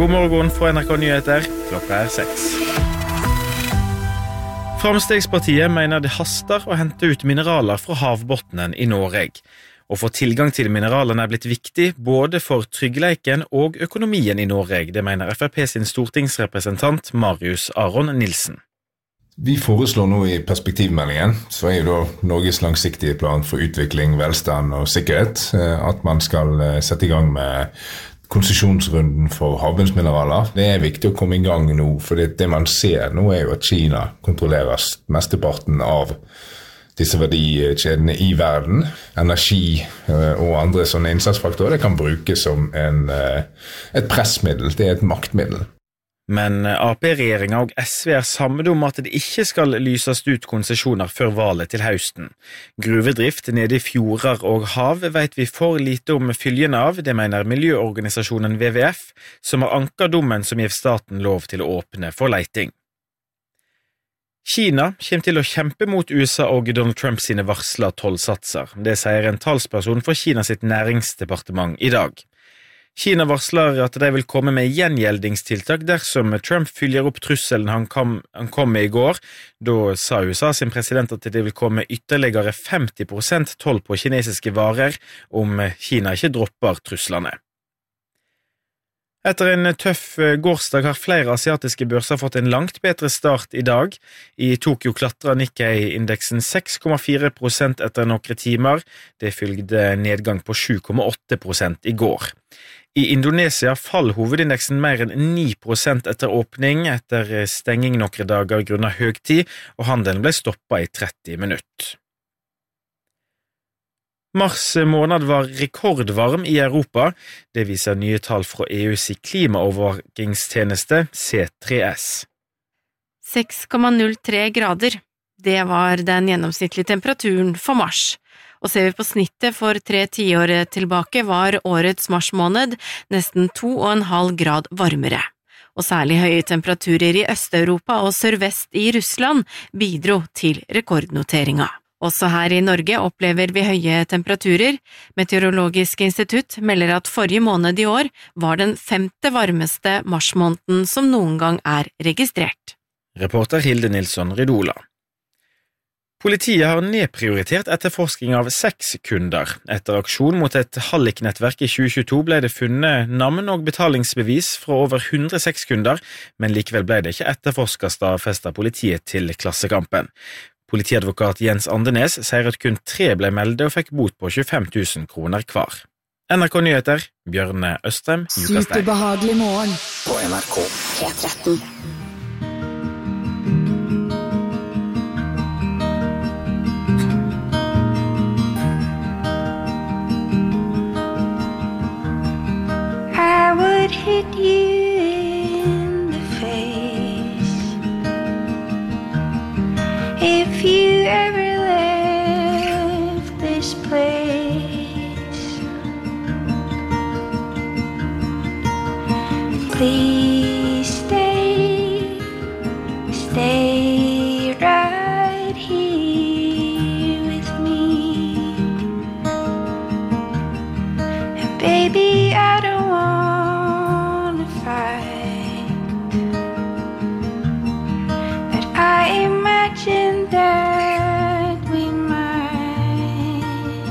God morgen fra NRK Nyheter, klokka 6. Framstegspartiet mener det haster å hente ut mineraler fra havbottnen I Norge. Å få tilgang til mineralene blitt viktig både for tryggleiken og økonomien I Norge, det mener FrP sin stortingsrepresentant Marius Aron Nilsen. Vi foreslår nå I perspektivmeldingen, så jo da Norges langsiktige plan for utvikling, velstand og sikkerhet, at man skal sette I gang med konsesjonsrunden for havbunnsmineraler. Det viktig å komme I gang nå, for det man ser nå jo at Kina kontrollerer mesteparten av disse verdikjedene I verden. Energi og andre sånne innsatsfaktorer, det kan brukes som et pressmiddel, det et maktmiddel. Men AP-regjeringen og SV sammen om at det ikke skal lyses ut konsesjoner før valet til høsten. Gruvedrift nede I fjorder og hav vet vi for lite om fylgen av, det mener miljøorganisasjonen WWF, som har anket dommen som gir staten lov til å åpne for leiting. Kina kommer til å kjempe mot USA og Donald Trump sine varsla tollsatser. Det sier en talsperson for Kina sitt næringsdepartement I dag. Kina varsler at de vil komme med gjengjeldingstiltak dersom Trump følger opp trusselen han kom med I går. Da sa USA sin president at det vil komme ytterligere 50% toll på kinesiske varer om Kina ikke dropper truslene. Etter en tøff gårsdag har flere asiatiske børser fått en langt bedre start I dag. I Tokyo klatret Nikkei-indeksen 6,4% etter noen timer. Det følgde nedgang på 7,8% I går. I Indonesia fall hovedindeksen mer enn 9% etter åpning, etter stenging noen dager grunnet høgtid, og handelen ble stoppet I 30 minutter. Mars måned var rekordvarm I Europa, det viser nye tall fra EUs klimaovervåkingstjeneste C3S. 6,03 grader, det var den gjennomsnittlige temperaturen for mars. Og ser vi på snittet for 3 tiår tilbake var årets marsmåned nesten 2,5 grad varmere. Og særlig høye temperaturer I Øst-Europa og sørvest I Russland bidro til rekordnoteringa. Også her I Norge opplever vi høye temperaturer. Meteorologisk institutt melder at forrige måned I år var den 5. varmeste marsmåneden som noen gang registrert. Reporter Hilde Nilsson Ridola. Politiet har nedprioritert etterforsking av 6 kunder. Etter aksjon mot et halliknettverk I 2022 ble det funnet navn og betalingsbevis fra over 100 sexkunder, men likevel ble det ikke etterforsket, stadfestet politiet til Klassekampen. Politiadvokat Jens Andenes sier at kun 3 ble meldet og fikk bot på 25 000 kroner hver. NRK Nyheter, Bjørne Østrem, Jukasteg. Superbehagelig morgen på NRK P13. I would hit you in the face if you ever left this place. Please stay right here with me. And baby, I don't wanna fight, but I imagine that we might.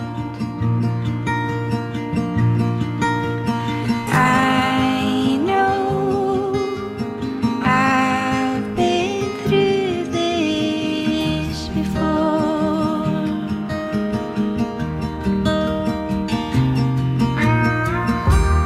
I know I've been through this before.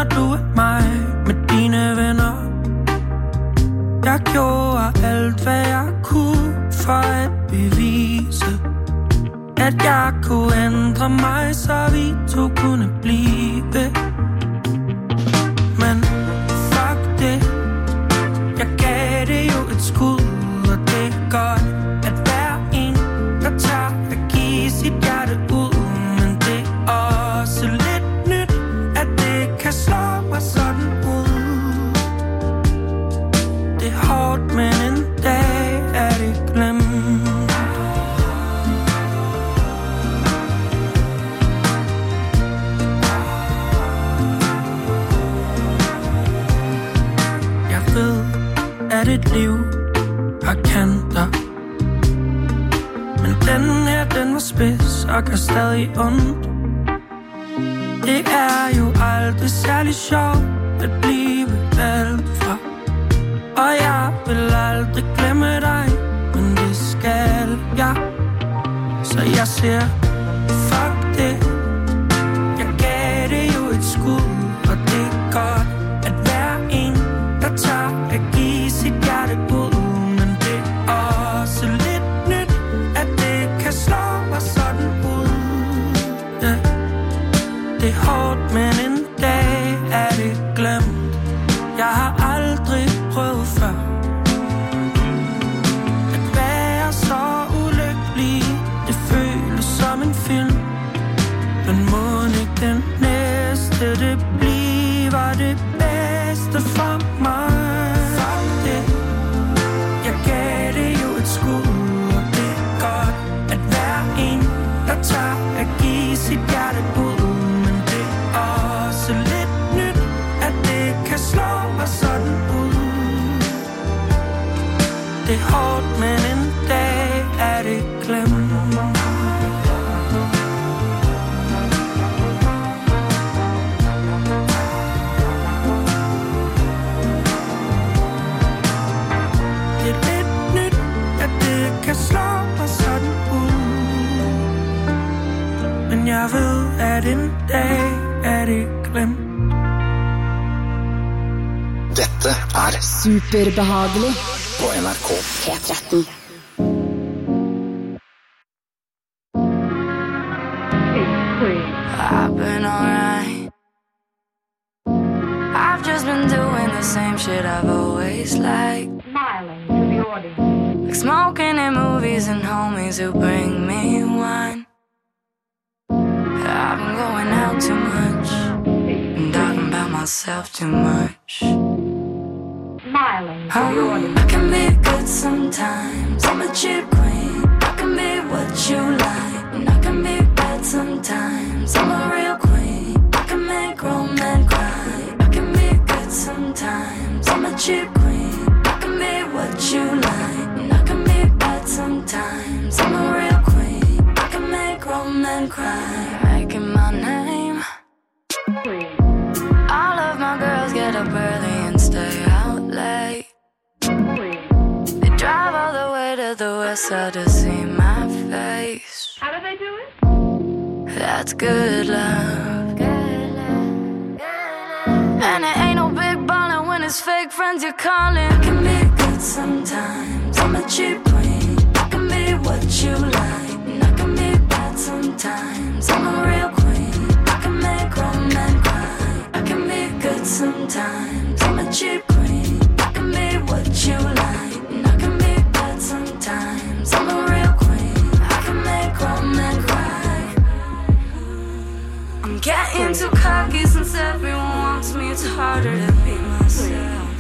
når du er mig med dine venner. Jeg gjorde alt, hvad jeg kunne for at bevise, at jeg kunne ændre mig, så vi to kunne blive. Men fuck det, jeg gav det jo et skud, og det er godt, at hver en, der tager at give sit hjerte ud. Men det er også lidt nyt, at det kan slå mig sådan ud. Det er hårdt, men en dag er det glemt. Jeg ved, at et liv har kanter, men den her, den var spids og gør stadig ondt. Det er jo aldrig særlig sjovt at blive valgt fra, og jeg vil aldrig glemme dig, men det skal jeg. Så jeg siger, fuck det, jeg gav det jo et skud, og det er godt, at hver en, der tager at give sit hjerte ud. Men det er også lidt nyt, at det kan slå mig sådan ud. Ja. Det er hårdt, men en dag er det glemt. Jeg har aldrig prøvet før at være så ulykkelig. Det føles som en film, men må ikke den næste, det bliver det bedste for mig. Fuck det, jeg gav det jo et skud, og det er godt, at hver en, der tager at give sit hjerte ud. Men det er også lidt nyt, at det kan slå mig sådan ud. Det er hårdt, men en dag er det glemt. Det er lidt nyt, at det kan slå mig sådan ud. Men jeg ved, at en dag er det glemt. Dette er Superbehagelig på NRK P13. I've been alright. I've just been doing the same shit I've always liked. Smiling to the audience. Like smoking in movies and homies who bring me wine. I've been going out too much and talking about myself too much. Smiling to the audience. I can be good sometimes, I'm a cheap queen. I can be what you like, and I can be bad sometimes, I'm a real queen. I can make grown men cry. I can be good sometimes, I'm a cheap queen. I can be what you like, and I can be bad sometimes, I'm a real queen. I can make grown men cry. Making my name. All of my girls get up early and stay out late. They drive all the way to the west side to see my face. How do they do it? That's good love. And it ain't no big ballin' when it's fake friends you're calling. I can be good sometimes, I'm a cheap queen. I can be what you like, and I can be bad sometimes, I'm a real queen. I can make grown men cry. I can be good sometimes, I'm a cheap queen. I can be what you like, and I can be bad sometimes, I'm a real queen. I can make grown men cry. I'm getting too cocky since everyone wants me. It's harder to be myself.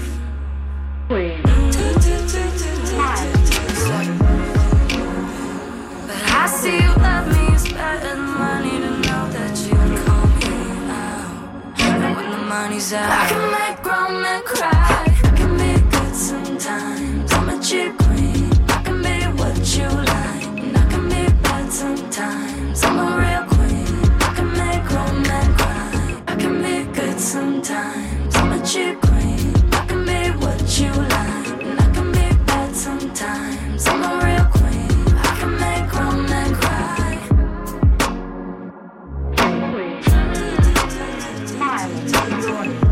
But I see you love me, it's better than money to know that you call me out. And when the money's out, I can make grown men cry. I can be good sometimes, I'm a cheap queen. I can be what you like, and I can be bad sometimes, I'm a real queen. I can make grown men cry. I can be good sometimes, I'm a cheap queen. I can be what you like, and I can be bad sometimes, I'm a real queen. I can make grown men cry. Smiling to the audience.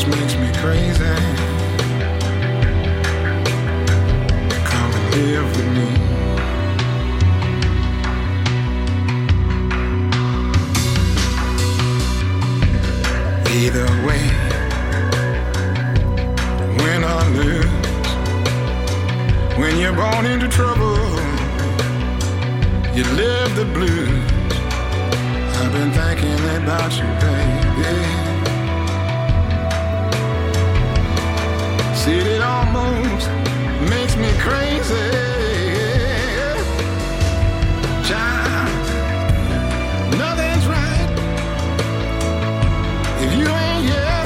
just makes me crazy. Come and live with me. Either way, win or lose, when you're born into trouble, you live the blues. I've been thinking about you, baby. See, it almost makes me crazy. Child, nothing's right if you ain't here.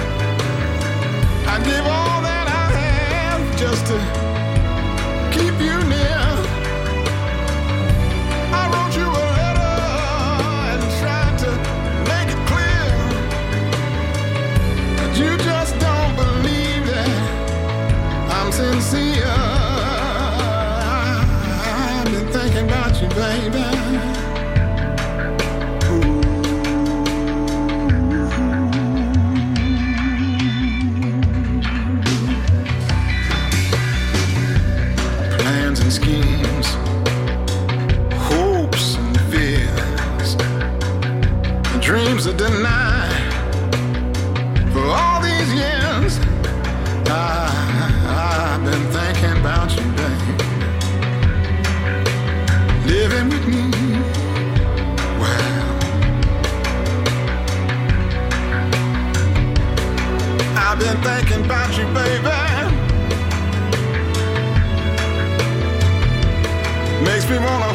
I'd give all that I have just to keep you near. I wrote you a letter and tried to make it clear, but you just don't believe that I'm sincere. I've been thinking about you, baby. Plans and schemes, hopes and fears, dreams are denied for all these years. I've been thinking about you, babe. Living with me, well, I've been thinking about you, baby. Makes me wanna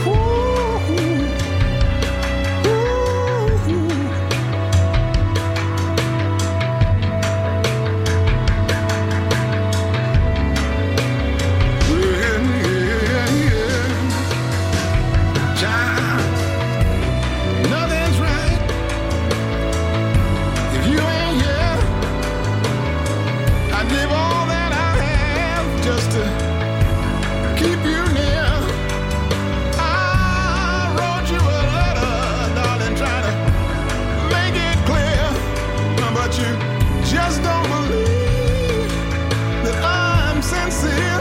just don't believe that I'm sincere.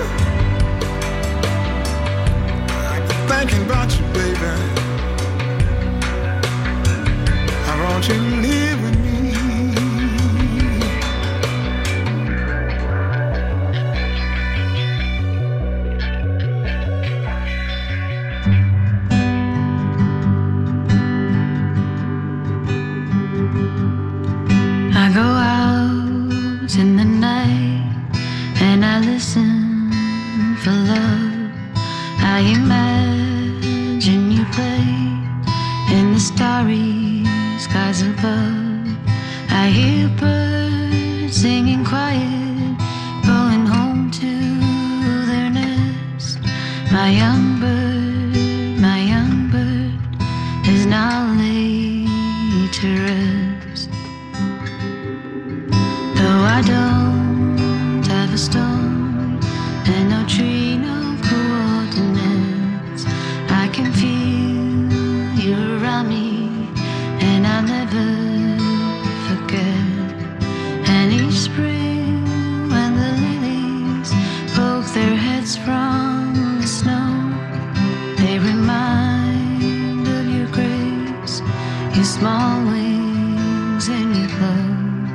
I've been thinking about you, baby. I want you to live with me. I go out in the night and I listen for love. I imagine you play in the starry skies above. I hear birds singing quiet, going home to their nest. My young bird is now laid to rest. Though I don't have a stone and no tree, no coordinates, I can feel you around me and I'll never forget. And each spring when the lilies poke their heads from the snow, they remind of your grace, your small wings and your love.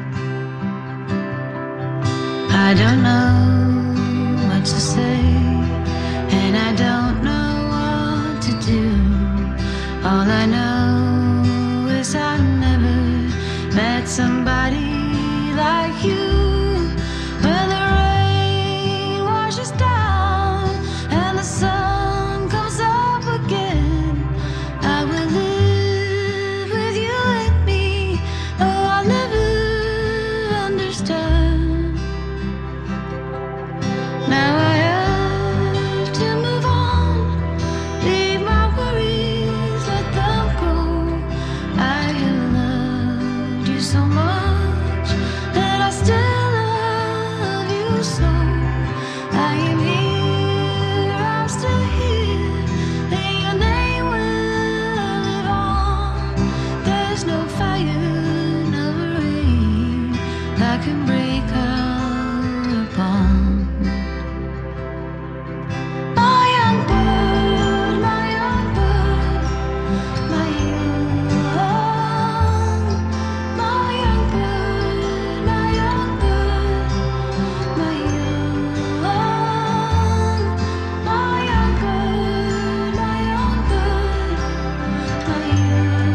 I don't know what to say, and I don't know what to do. All I know is I never met somebody like you. When the rain washes down and the sun comes up again, I will live with you and me. Oh, I'll never understand. Now I have to move on. I can break our bond. My young bird, my young bird, my young bird, my young bird, my young bird, my young bird, my young bird, my young bird, my young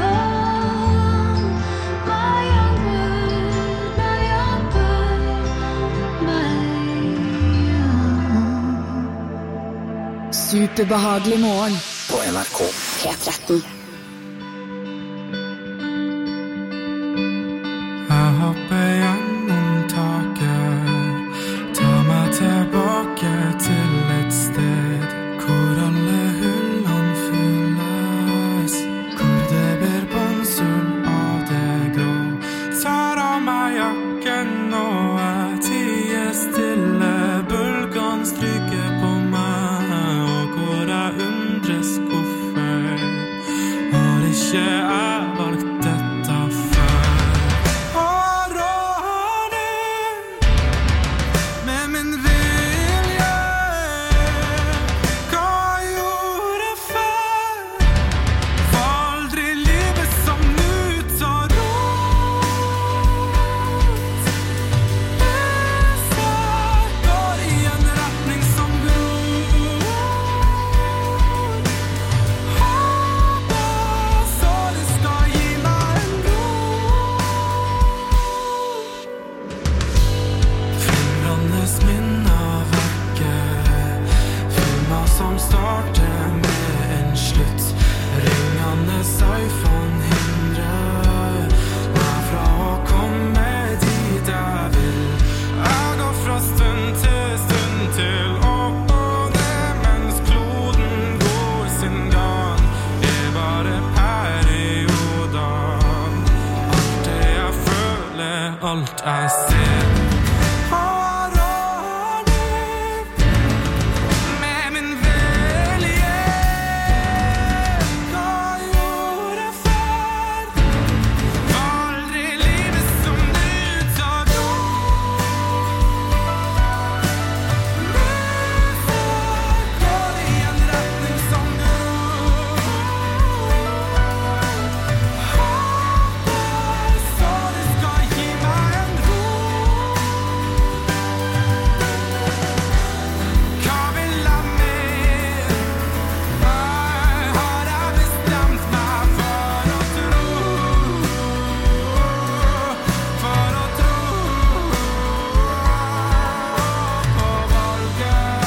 Superbehagelig morgen på NRK P13. Jeg hopper gjennom taket, tar meg tilbake til et sted hvor alle hullene fylles, hvor det blir båndsull av det grå. Tar av meg jakken og jeg tier stille, bølgene stryker på meg, og hvor jeg undres hvorfor har ikke jeg valgt dette før. Har du med min vilje hva jeg gjorde før? Var aldri livet som nu tar rot. Lyset går i en retning som gror. Håpet så det skal gi meg en ro. Flimrende minner vekke, filmer som starter med en slutt. Ringende iPhone hindrer meg fra å komme dit jeg vil. Jeg går fra stund til opp og ned, mens kloden går sin gang. Det er bare perioder. Alt det jeg føler, alt jeg ser. Har du med min vilje hva jeg gjorde før? Var aldri livet som nu tar rot. Lyset går i en retning som gror. Håpet så det skal gi meg en ro. Hva vil jeg mer? Har jeg bestemt meg for å tro på valget?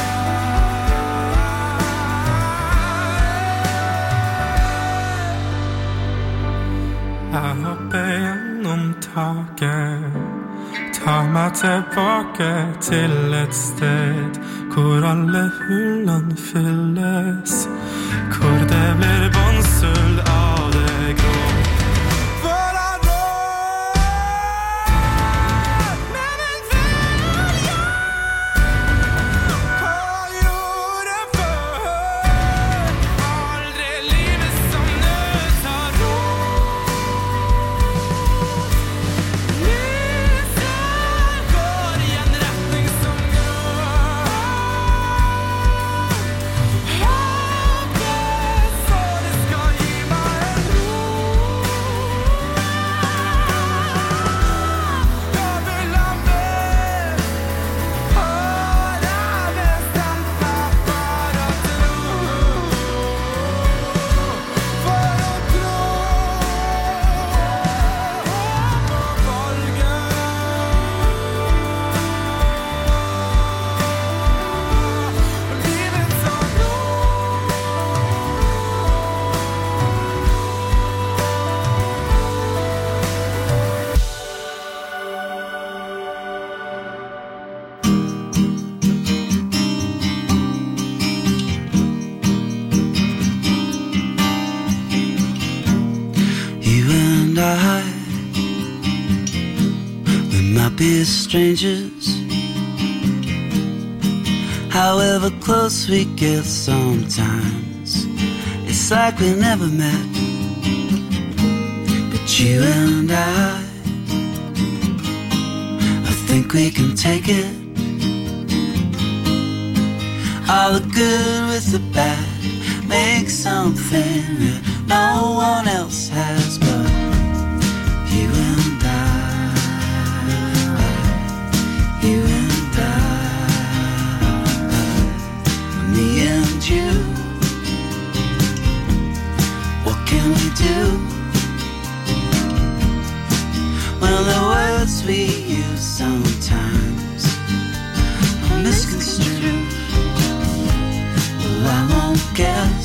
Jeg hopper gjennom taket, tar meg tilbake til et sted hvor alle hullene fylles, hvor det blir båndsull av det grå. For jeg med min vilje hva jeg gjorde før. Aldri livet som nu tar rot. Lyset går i en retning som gror. Håpet så det skal gi meg en ro. Hva vil jeg mer? Har jeg bestemt meg for å tro på valget? Livet tar You and I, we might be strangers. However close we get sometimes, it's like we never met. But you and I, think we can take it. All the good with the bad, make something that no one else has but you and I. You and I. Me and you. What can we do? Well, the words we use sometimes are misconstrued. Well, I won't guess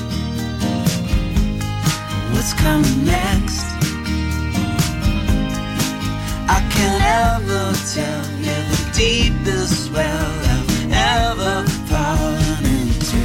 what's coming next. I can't ever tell you the deepest well I've ever fallen into.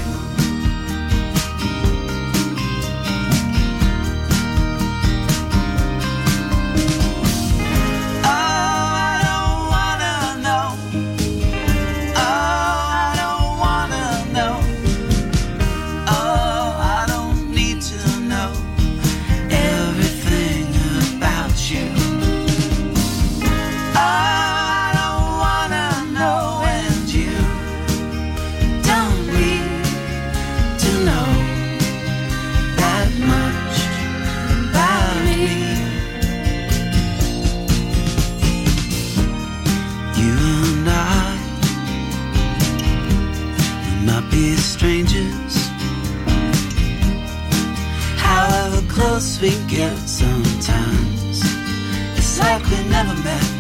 We get sometimes. It's like we never met.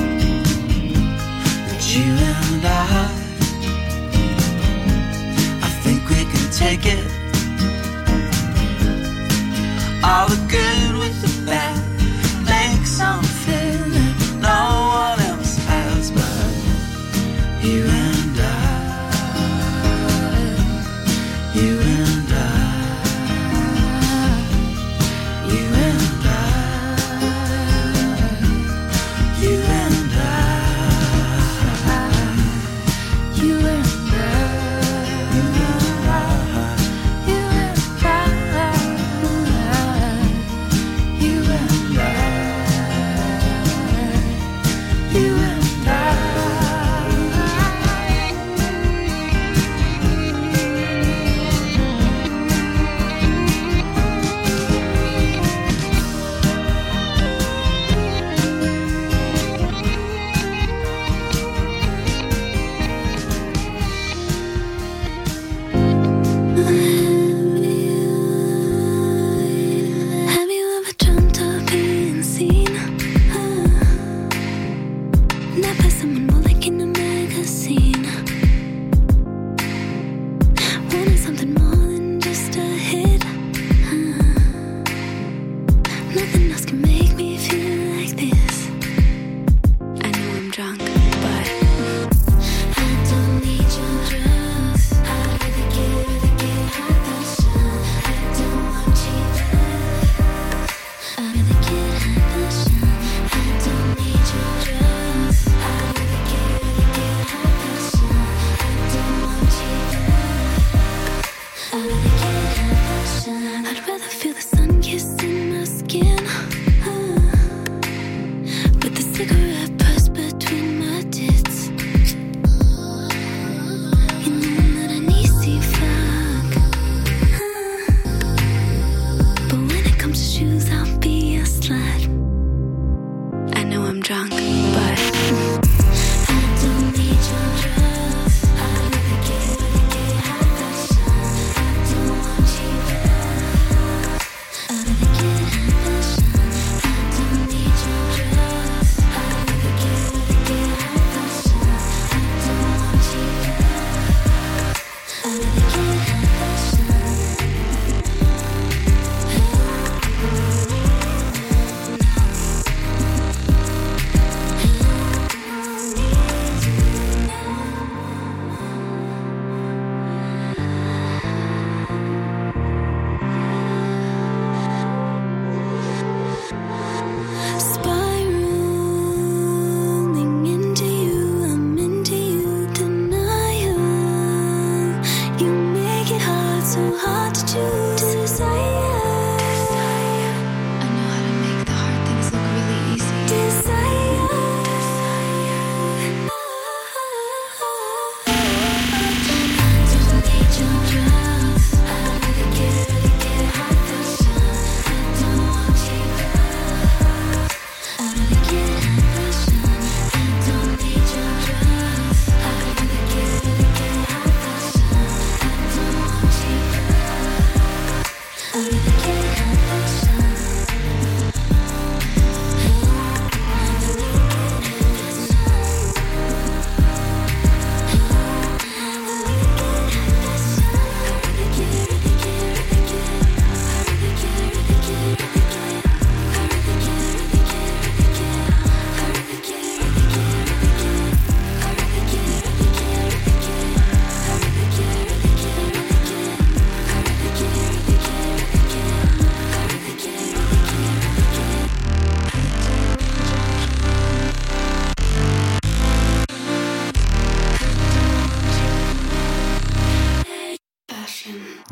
But you and I think we can take it. All the good with the bad, make something that no one else has but you and I. You and I. I'd rather feel the sun kissing my skin.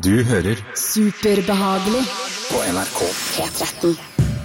Du hører Superbehagelig på NRK P13.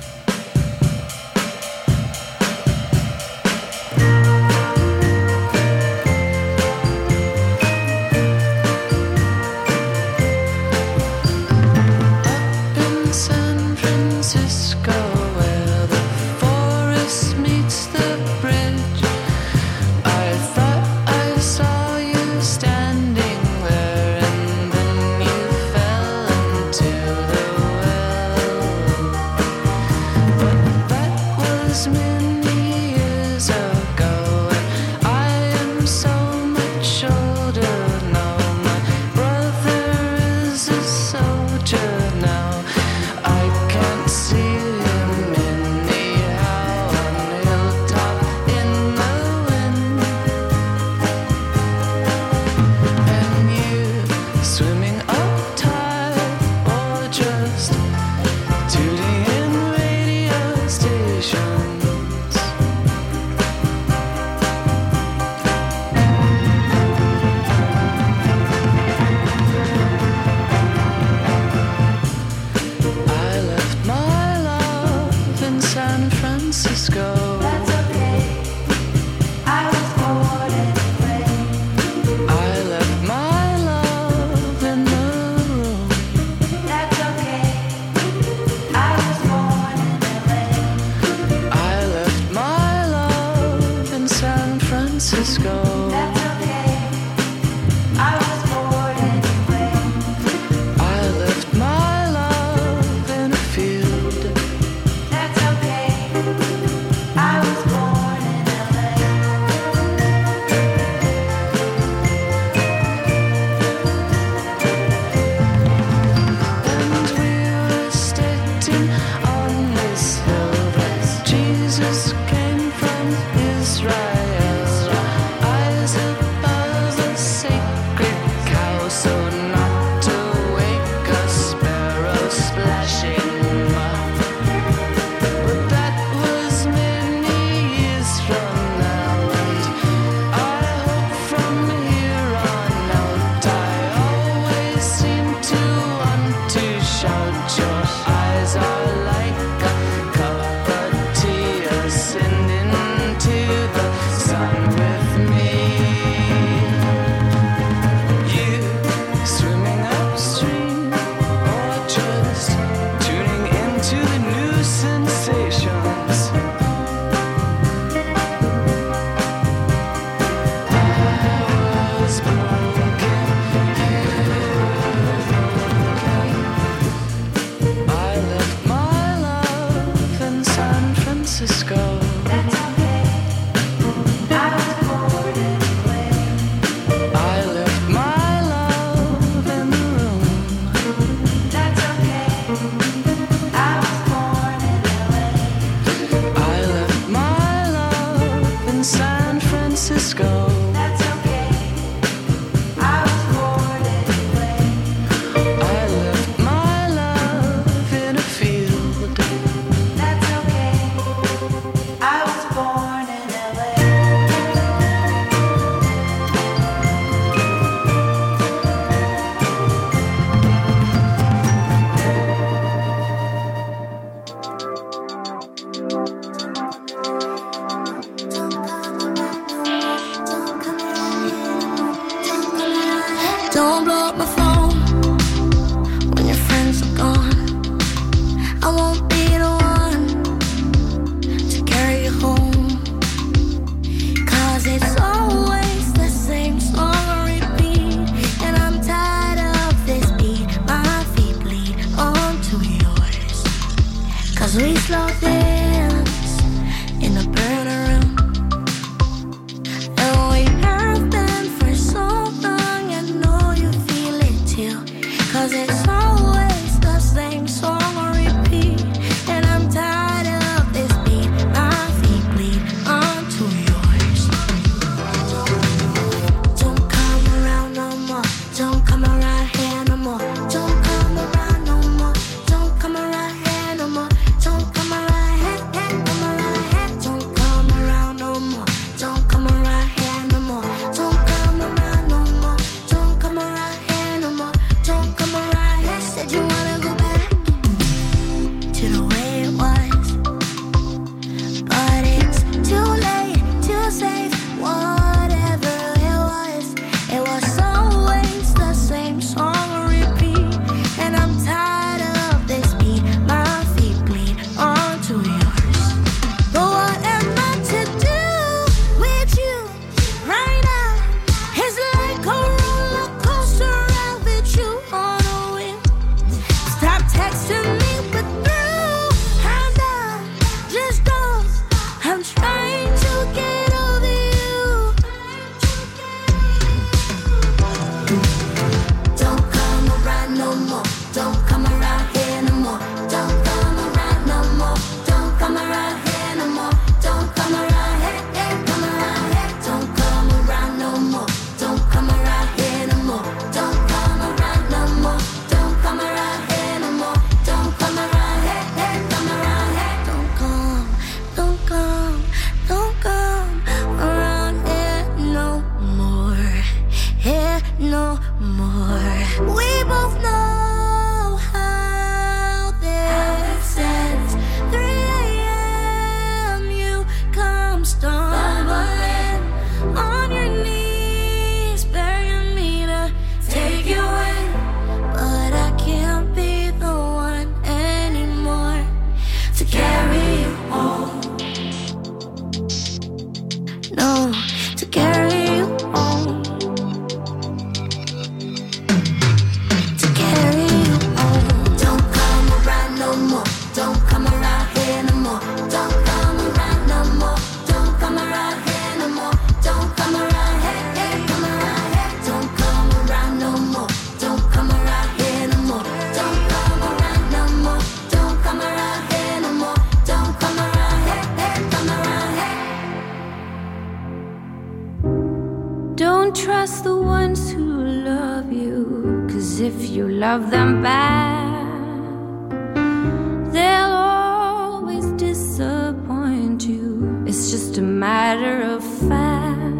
Don't blow up my phone when your friends are gone. I won't be the one to carry you home, 'cause it's always the same song on repeat, and I'm tired of this beat. My feet bleed onto yours, 'cause we slow dance in the burner room. Cause it's always the same song on repeat, and I'm tired of this beat. My feet bleed onto yours. Don't come around no more. Don't come around here no more. Don't come around no more. Don't come around here no more. Don't come around here trust the ones who love you, 'cause if you love them back, they'll always disappoint you. It's just a matter of fact.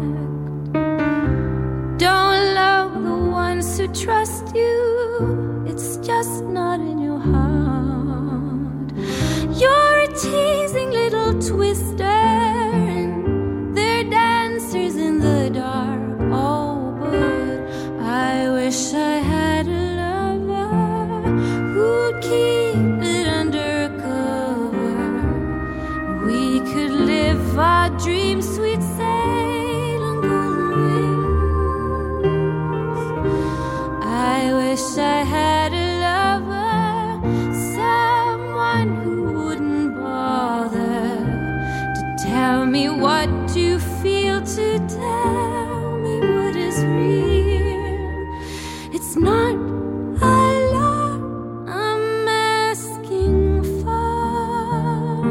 Don't love the ones who trust you, it's just not in your heart. You're a teasing little twister, and they're dancers in the dark. Oh, but I wish I had a lover who'd keep it undercover. We could live our dreams, sweet sail on golden wings. I wish I had a lover, someone who wouldn't bother to tell me what to feel, to tell me what is real. It's not a lot I'm asking for.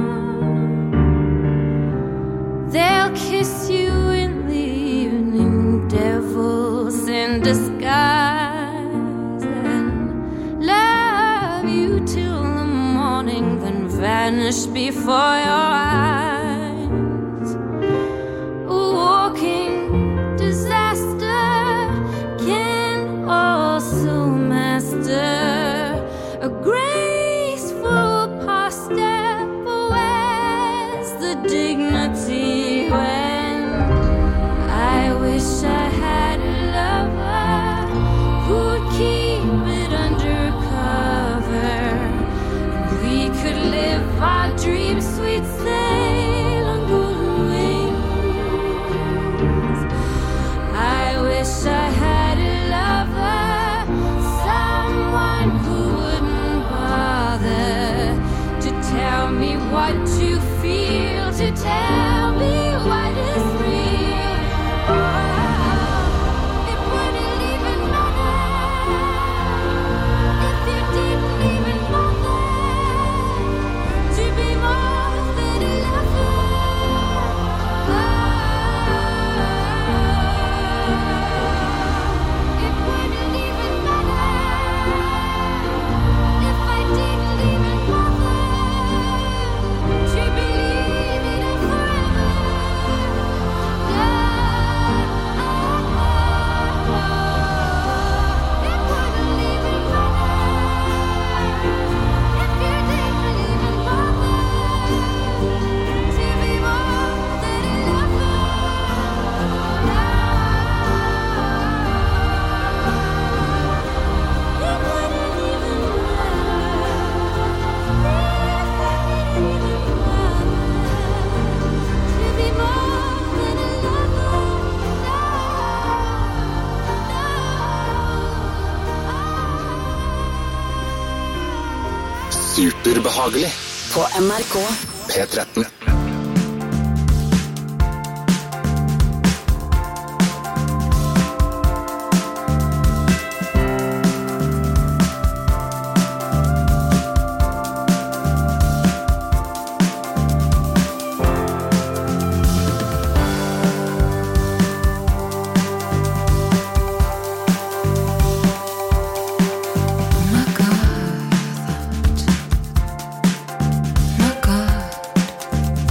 They'll kiss you in the evening, devils in disguise, and love you till the morning, then vanish before your eyes. A walking disaster can also master a graceful posture, but where's the dignity when I wish I had a lover who'd keep it undercover? We could live our dreams, sweet sail on golden wings. I wish I had a lover, someone who wouldn't bother to tell me what to feel, to tell me what is real. Oh, it wouldn't even matter if you didn't even bother to be more than a lover. It wouldn't even matter if I didn't even bother to believe in a forever love. It wouldn't even matter if you didn't even bother to be more than a lover. It wouldn't even to be more than a Superbehagelig På NRK P13. My God,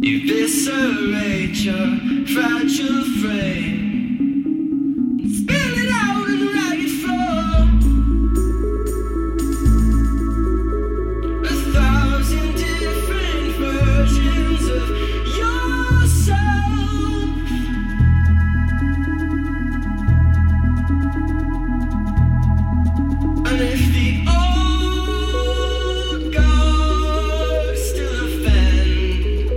Eviscerate your fragile frame. Spill it out on the ragged floor. 1,000 different versions of yourself. And if the old gods still offend,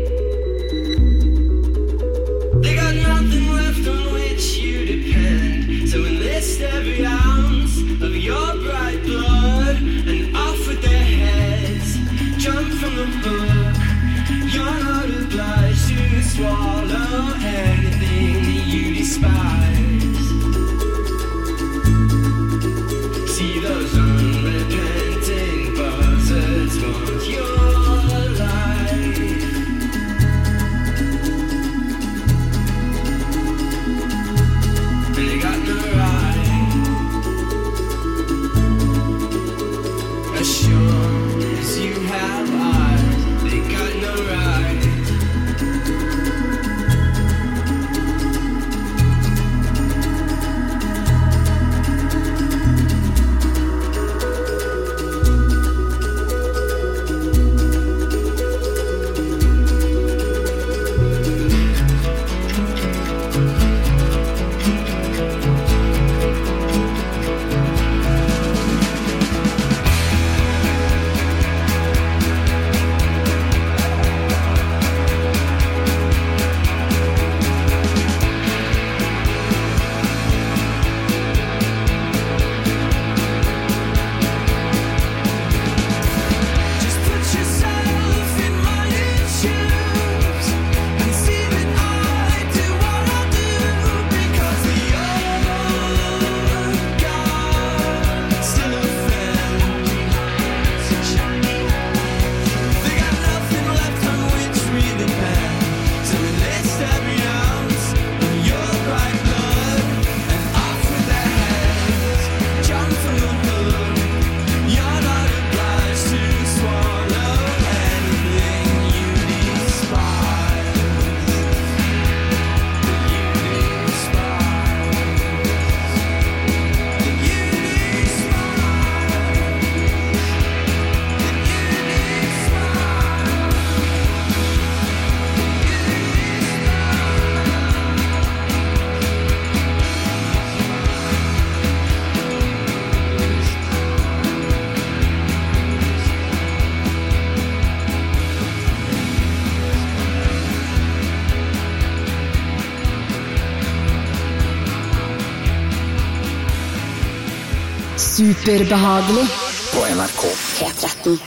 they got nothing left on which you depend. So enlist every ounce of your bright blood and off with their heads. Jump from the book. You're not obliged to swallow anything that you despise. See those unrepenting buzzards want your life. And they got no right. As sure as you have eyes, they got no right. Just put yourself in my shoes and see that I do what I do, because the old gods still offend. They got nothing left on which we depend. So enlist every ounce of your bright blood and off with their heads. Jump from the hood. You're not obliged to swallow anything you despise. Superbehagelig På NRK P13.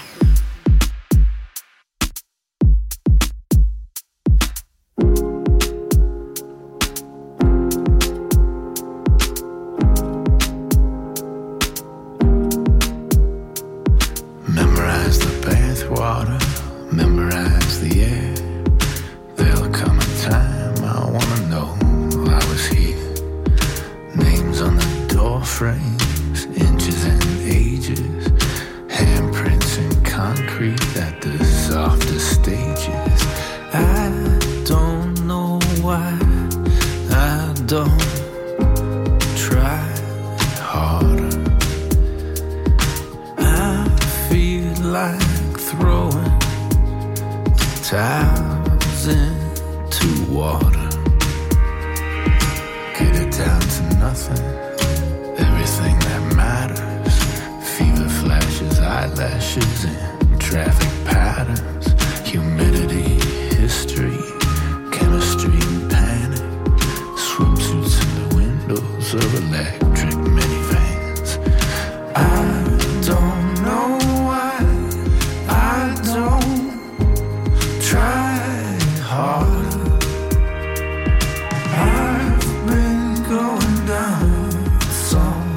Memorize the bathwater, memorize the air. There'll come a time I wanna know I was here. Names on the door frames, inches and ages, handprints in concrete at the softest stages. I don't know why I don't try harder. I feel like throwing towels into water. Get it down to nothing, everything that matters. Fever flashes, eyelashes, and traffic patterns. Humidity, history, chemistry, and panic. Swimsuits in the windows of electric minivans. I don't know why I don't try harder. I've been going down some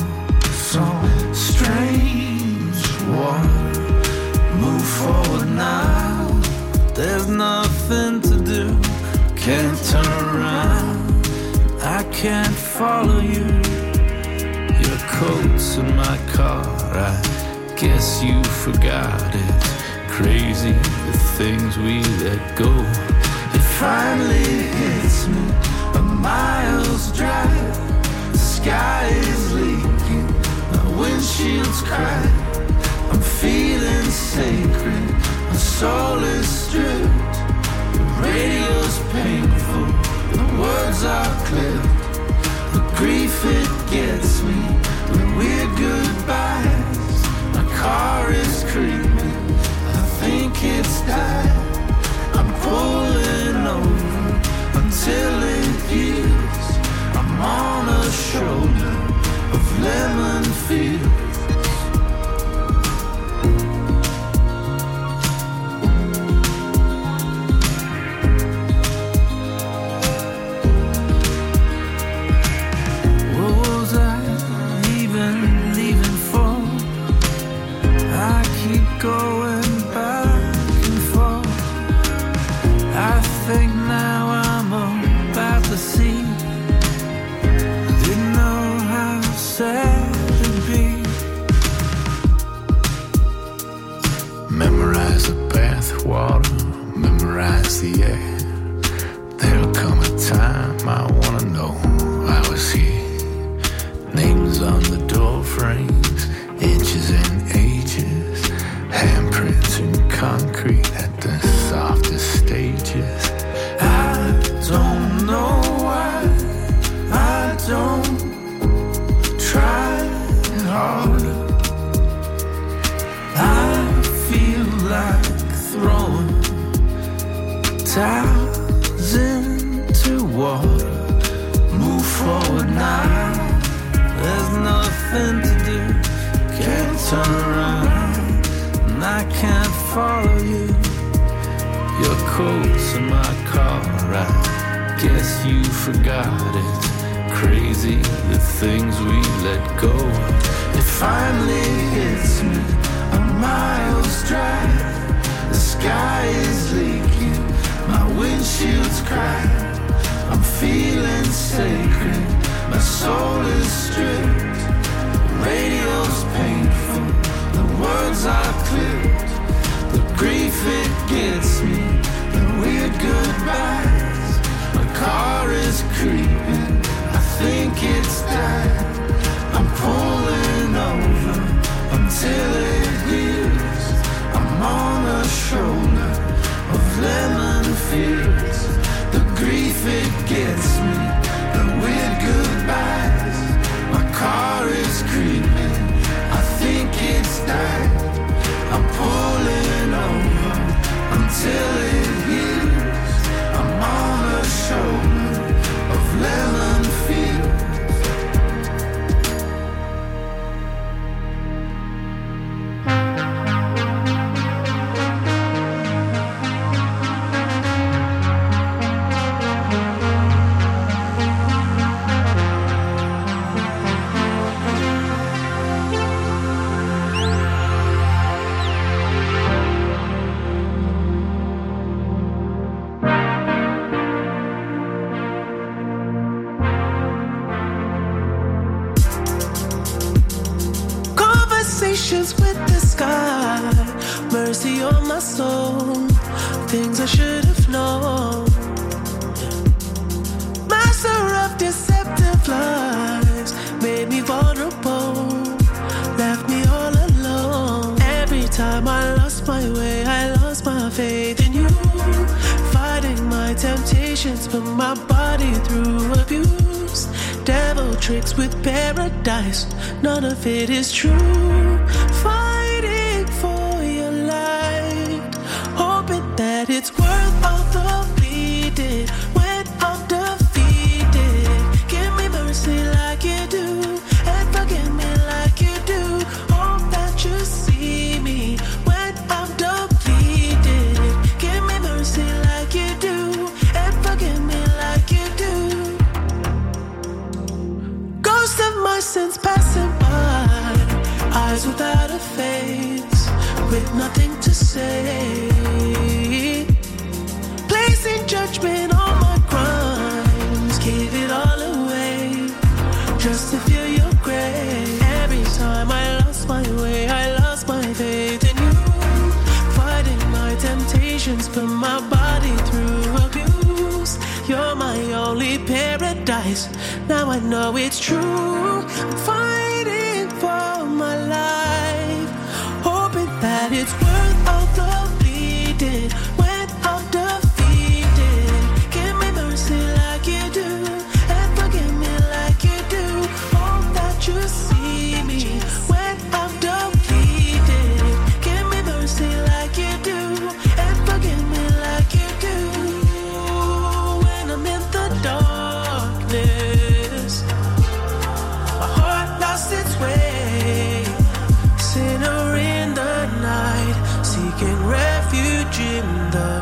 strange water. Move forward now, there's nothing to do. Can't turn around, I can't follow you. Your coat's in my car, I guess you forgot it. Crazy the things we let go. finally hits me. A mile's drive, the sky is leaking, my windshield's cracked. I'm feeling sacred, my soul is stripped. The radio's painful, the words are clipped. The grief it gets me, the weird goodbyes. My car is creeping, I think it's died. I'm pulling over until it heals. I'm on a shoulder of lemon fields. What was I even leaving for? I keep going back and forth. I think now I'm about to see. Didn't know how sad it'd be. Memorize the bathwater, memorize the air. There'll come a time I wanna know I was here. Names on the door frames, inches and ages, handprints in concrete at the softest stages. I don't know why I don't try harder. I feel like throwing towels into water. Move forward now, there's nothing to do. Can't turn around, and I can't follow you. Your coat's in my car, I guess you forgot it. Crazy the things we let go. It finally hits me, a mile's drive. The sky is leaking, my windshield's cracked. I'm feeling sacred, my soul is stripped. The radio's painful, the words are clipped. The grief it gets me, the weird goodbyes. My car is creeping, I think it's died. I'm pulling over until it heals. I'm on a shoulder of lemon fields. The grief it gets me, the weird goodbyes. My car is creeping, I think it's died. I'm pulling over until it heals. I'm on a shoulder of lemon fields. Conversations with the sky, mercy on my soul, things I should have known. Master of deceptive lies, made me vulnerable, left me all alone. Every time I lost my way, I lost my faith in you. Fighting my temptations, put my body through abuse. Devil tricks with paradise, none of it is true. Fighting for your light, hoping that it's worth all the bleeding. When I'm defeated, give me mercy like you do, and forgive me like you do. Hope that you see me when I'm depleted. Give me mercy like you do, and forgive me like you do. Ghost of my sins passing by, eyes without a face, with nothing to say. Placing judgment on my crimes, gave it all away, just to feel your grace. Every time I lost my way, I lost my faith in you. Fighting my temptations, put my body through abuse. You're my only paradise. Now I know it's true. I'm fighting for my life, hoping that it's worth all the bleeding. When I'm defeated, give me mercy like you do, and forgive me like you do. Hope that you see me when I'm depleted. Give me mercy like you do, and forgive me like you do. When I'm in the darkness, my heart lost its way, sinner in the night, seeking refuge in the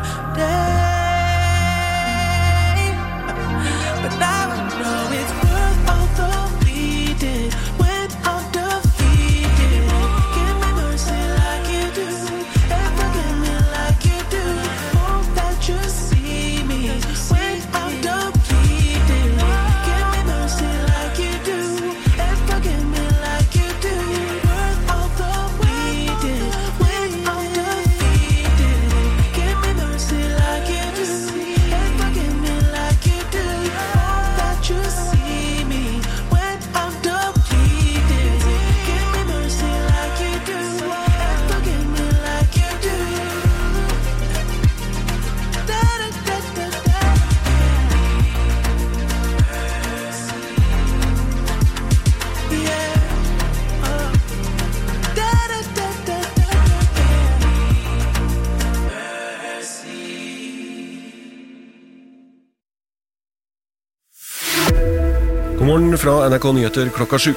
day. But now I know it's worth all the bleeding. When I'm defeated, give me mercy like you do, and forgive me like you do. Hope that you see me when I'm depleted. Give me mercy like you do, and forgive me like you do. Worth all the bleeding. When I'm defeated, give me mercy like you do, and forgive me like you do. Hope that you see me when I'm depleted. Give me mercy like you do, and forgive me like you do. Da da da da da. Yeah. Da da da da da. God morgen fra NRK Nyheter klokka 7.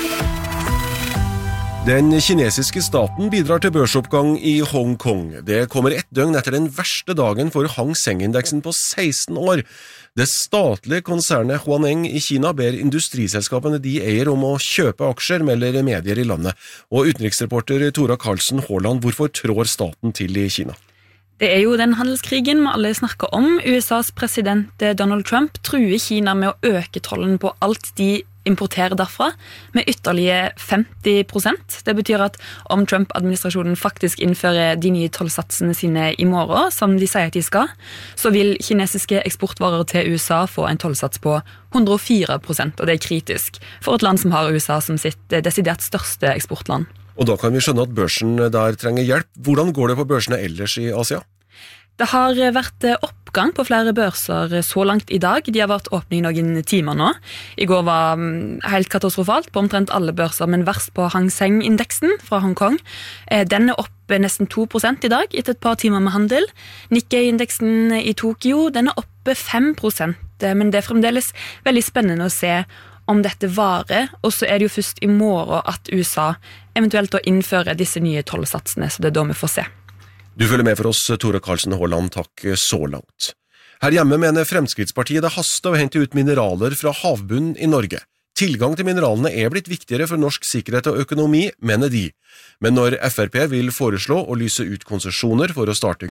Den kinesiske staten bidrar til børsoppgang i Hong Kong. Det kommer ett døgn etter den verste dagen for Hang Seng-indeksen på 16 år. Det statlige konsernet Huaneng i Kina ber industriselskapene de eier om å kjøpe aksjer, melder medier i landet. Og utenriksreporter Tora Karlsen Håland, hvorfor trår staten til i Kina? Det er jo den handelskrigen vi alle snakker om. USAs president Donald Trump truer Kina med å øke tollen på alt de importerer derfra, med ytterligere 50%. Det betyr at om Trump-administrasjonen faktisk innfører de nye tollsatsene sine i morgen, som de sier at de skal, så vil kinesiske eksportvarer til USA få en tollsats på 104%, og det er kritisk for et land som har USA som sitt desidert største eksportland. Og da kan vi skjønne at børsen der trenger hjelp. Hvordan går det på børsene ellers i Asia? Det har vært oppgang på flere børser så langt i dag. De har vært åpne i noen timer nå. I går var helt katastrofalt på omtrent alle børser, men verst på Hang Seng-indeksen fra Hong Kong. Den er oppe nesten 2% i dag, etter et par timer med handel. Nikkei-indeksen i Tokyo, den er oppe 5%, men det er fremdeles veldig spennende å se om dette varer, og så er det jo først i morgen at USA eventuelt innfører disse nye tollsatsene, så det er da vi får se. Du følger med for oss, Tore Karlsen Håland, takk så langt. Her hjemme mener Fremskrittspartiet det haster å hente ut mineraler fra havbunnen i Norge. Tilgang til mineralene er blitt viktigere for norsk sikkerhet og økonomi, mener de. Men når FrP vil foreslå å lyse ut konsesjoner for å starte